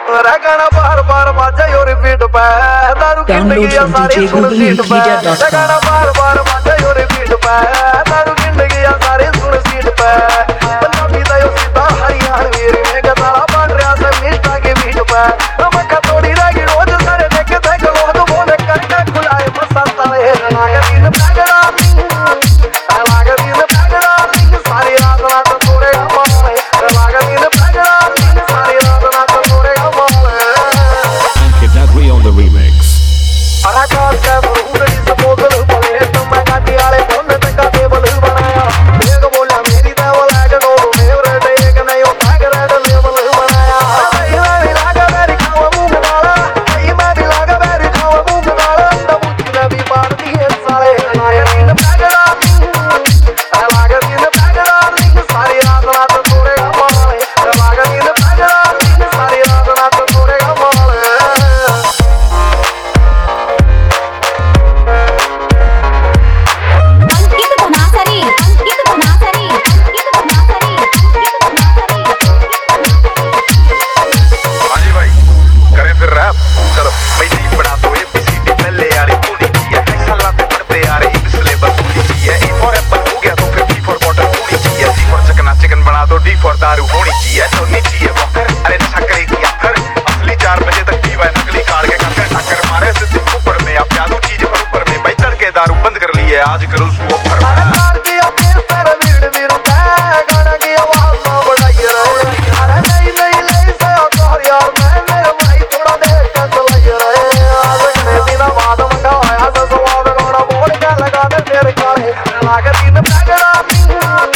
गाना बार बार बाजे और रिपीट पे दारू की जिंदगी सारी सुन सीट पे गाना बार बार बाजे और रिपीट पे दारू की जिंदगी सारी सुन सीट पे पंजाबी दा यो सीधा हरियाणा वीर में गदाला बन रहा से मिस्टा के बीट पे मक्खा थोड़ी रह गई रोज सारे देखे थे लोग बोले करके खुलाए मस्त साले लागे दिन पगड़ा लागे दिन पगड़ा सारी रात रात तोरे हमारे लागे दिन पगड़ा सारी रात रात तोरे हमारे Agree on the remix. I can't get through the disposal of the to my Gatiale on the table Banaya. Diego Mola, Miri, the Lagan over every day, and I tiger at the level of Banaya. I like a very cow Mugala, I may be like a very cow Mugala, the Mutina party and Sale, and I am in the Bagara. I like it in the Bagara, Sari Rata Tore Amale, I like it in the Bagara, Sari Rata Tore Amale. दारू होनी चाहिए सोनी चाहिए walker अरे नशा करेगी अक्सर असली 4 बजे तक पीवा नकली कार के टक्कर मारे सिद्धू ऊपर में आप जादू चीज पर ऊपर में भाई चढ़ के दारू बंद कर लिए आज करो सु ऑफर मार दिया फिर तेरे भीड़ भीड़ गाना की आवाज ना बढ़ाइए रे अरे नहीं नहीं ले से और यार मैं मेरे भाई थोड़ा देर का चलाइए रे आज कने बिना बात मंगा आया तो स्वाद गाना बोल के लगा दे तेरे काले लागे दिन पगड़ा